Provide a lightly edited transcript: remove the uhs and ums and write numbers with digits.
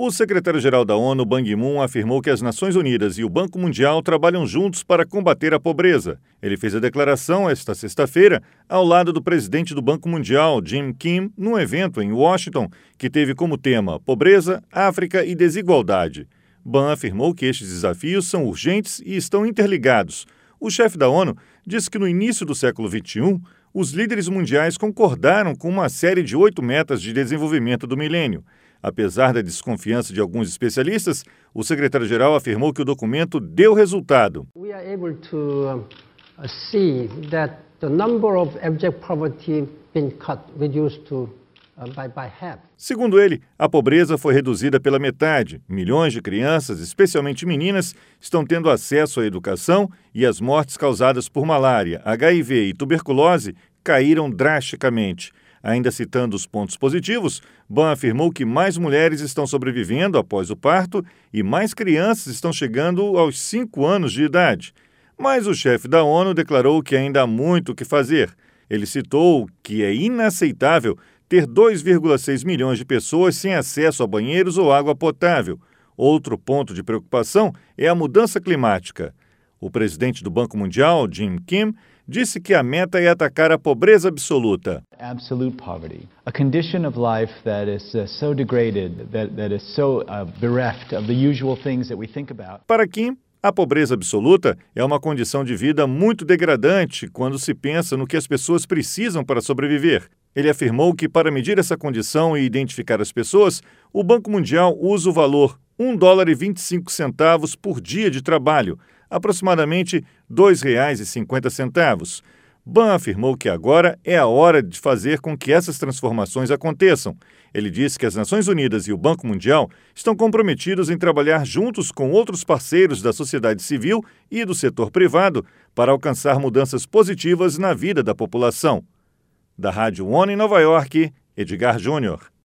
O secretário-geral da ONU, Ban Ki-moon, afirmou que as Nações Unidas e o Banco Mundial trabalham juntos para combater a pobreza. Ele fez a declaração esta sexta-feira ao lado do presidente do Banco Mundial, Jim Kim, num evento em Washington que teve como tema Pobreza, África e Desigualdade. Ban afirmou que estes desafios são urgentes e estão interligados. O chefe da ONU disse que no início do século XXI, os líderes mundiais concordaram com uma série de 8 metas de desenvolvimento do milênio. Apesar da desconfiança de alguns especialistas, o secretário-geral afirmou que o documento deu resultado. We are able to see that the number of abject poverty been reduced by half. Segundo ele, a pobreza foi reduzida pela metade. Milhões de crianças, especialmente meninas, estão tendo acesso à educação e as mortes causadas por malária, HIV e tuberculose caíram drasticamente. Ainda citando os pontos positivos, Ban afirmou que mais mulheres estão sobrevivendo após o parto e mais crianças estão chegando aos 5 anos de idade. Mas o chefe da ONU declarou que ainda há muito o que fazer. Ele citou que é inaceitável ter 2,6 milhões de pessoas sem acesso a banheiros ou água potável. Outro ponto de preocupação é a mudança climática. O presidente do Banco Mundial, Jim Kim, disse que a meta é atacar a pobreza absoluta. Absolute poverty, a condition of life that is so degraded, that is so bereft of the usual things that we think about. Para Kim, a pobreza absoluta é uma condição de vida muito degradante quando se pensa no que as pessoas precisam para sobreviver. Ele afirmou que para medir essa condição e identificar as pessoas, o Banco Mundial usa o valor $1,25 por dia de trabalho, aproximadamente R$ 2,50. Ban afirmou que agora é a hora de fazer com que essas transformações aconteçam. Ele disse que as Nações Unidas e o Banco Mundial estão comprometidos em trabalhar juntos com outros parceiros da sociedade civil e do setor privado para alcançar mudanças positivas na vida da população. Da Rádio ONU em Nova York, Edgar Júnior.